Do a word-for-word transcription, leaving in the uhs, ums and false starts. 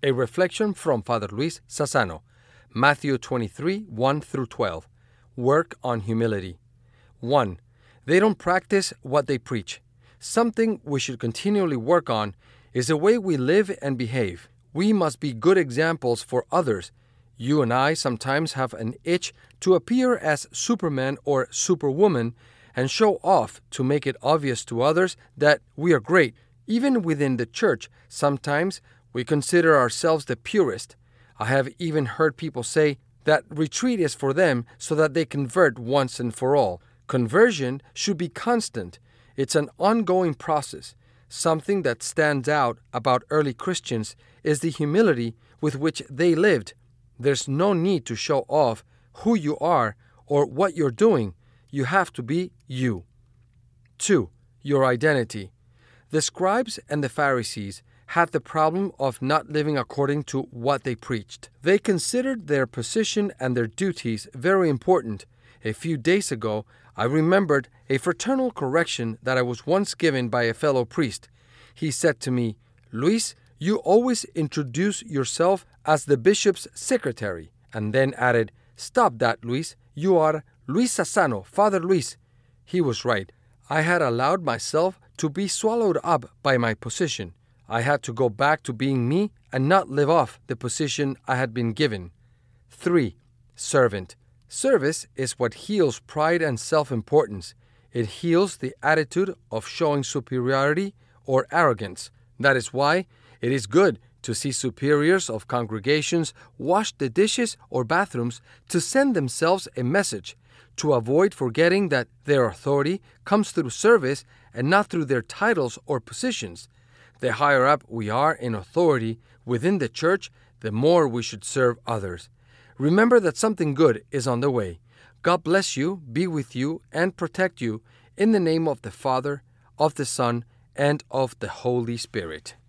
A reflection from Father Luis Sassano. Matthew twenty-three, one through twelve. Work on humility. one. They don't practice what they preach. Something we should continually work on is the way we live and behave. We must be good examples for others. You and I sometimes have an itch to appear as Superman or Superwoman and show off to make it obvious to others that we are great. Even within the church, sometimes we consider ourselves the purest. I have even heard people say that retreat is for them so that they convert once and for all. Conversion should be constant. It's an ongoing process. Something that stands out about early Christians is the humility with which they lived. There's no need to show off who you are or what you're doing. You have to be you. two. Your identity. The scribes and the Pharisees had the problem of not living according to what they preached. They considered their position and their duties very important. A few days ago, I remembered a fraternal correction that I was once given by a fellow priest. He said to me, "Luis, you always introduce yourself as the bishop's secretary," and then added, "Stop that, Luis. You are Luis Sassano, Father Luis." He was right. I had allowed myself to be swallowed up by my position. I had to go back to being me and not live off the position I had been given. three. Servant. Service is what heals pride and self-importance. It heals the attitude of showing superiority or arrogance. That is why it is good to see superiors of congregations wash the dishes or bathrooms to send themselves a message, to avoid forgetting that their authority comes through service and not through their titles or positions. The higher up we are in authority within the church, the more we should serve others. Remember that something good is on the way. God bless you, be with you, and protect you in the name of the Father, of the Son, and of the Holy Spirit.